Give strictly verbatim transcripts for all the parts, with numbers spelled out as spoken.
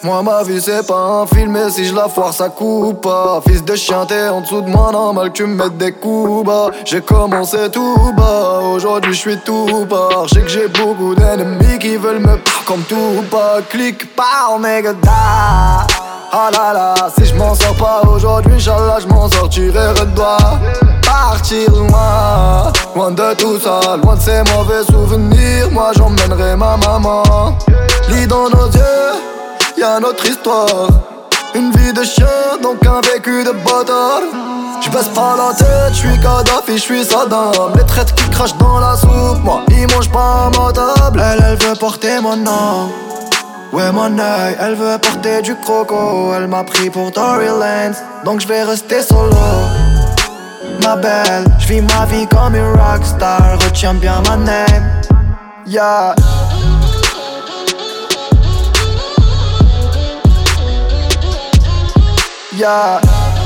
Moi ma vie c'est pas un film et si je la foire ça coupe pas. Fils de chien t'es en dessous de moi, normal que tu me mettes des coups bas. J'ai commencé tout bas, aujourd'hui je suis tout bas. Je sais que j'ai beaucoup d'ennemis qui veulent me par comme tout pas. Clique par nigga da. Ah là là, si je m'en sors pas aujourd'hui, Inch'Allah je m'en sortirai redoi. Partir loin, loin de tout ça, loin de ces mauvais souvenirs. Moi j'emmènerai ma maman. Lis dans nos yeux, y'a notre histoire. Une vie de chien, donc un vécu de bâtard. J'baisse pas la tête, j'suis Kadhafi, j'suis Saddam. Les traites qui crachent dans la soupe, moi ils mangent pas à ma table. Elle, elle veut porter mon nom. Ouais mon œil, elle veut porter du croco. Elle m'a pris pour Tory Lanez, donc j'vais rester solo. Ma belle, j'vis ma vie comme une rockstar. Retiens bien ma name. Yeah. Yeah.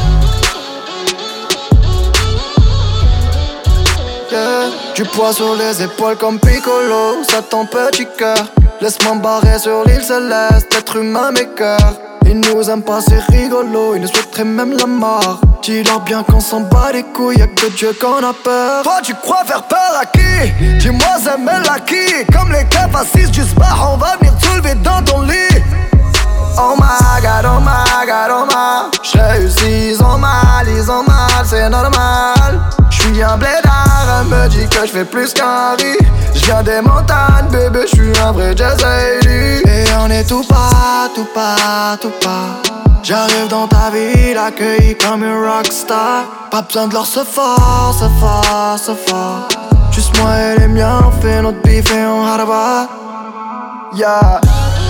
Yeah. Du poids sur les épaules comme Piccolo. Ça ton petit cœur. Laisse-moi me barrer sur l'île céleste. Être humain mes cœurs. Ils nous aiment pas c'est rigolo. Ils nous souhaiteraient même la mort. Dis-leur bien qu'on s'en bat les couilles. Y'a que de Dieu qu'on a peur. Toi tu crois faire peur à qui? Dis-moi Zemel à qui? Comme les keufs assises du spa. On va venir te soulever dans ton lit. Oh my god, oh my god, oh my. J'réussis, ils ont mal, ils ont mal, c'est normal. J'suis un blédard, elle me dit que j'fais plus qu'un riz. J'viens des montagnes, bébé, j'suis un vrai jazz-lady. Et on est tout pas, tout pas, tout pas. J'arrive dans ta ville, accueilli comme une rockstar. Pas besoin de leur se fort, se fort, se fort. Juste moi et les miens, on fait notre bif et on harba. Yeah.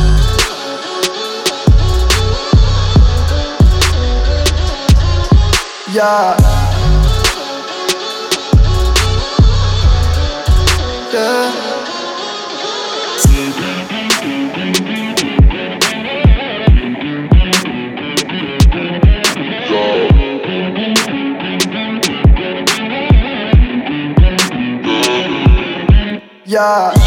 Yeah. Yeah. Yeah.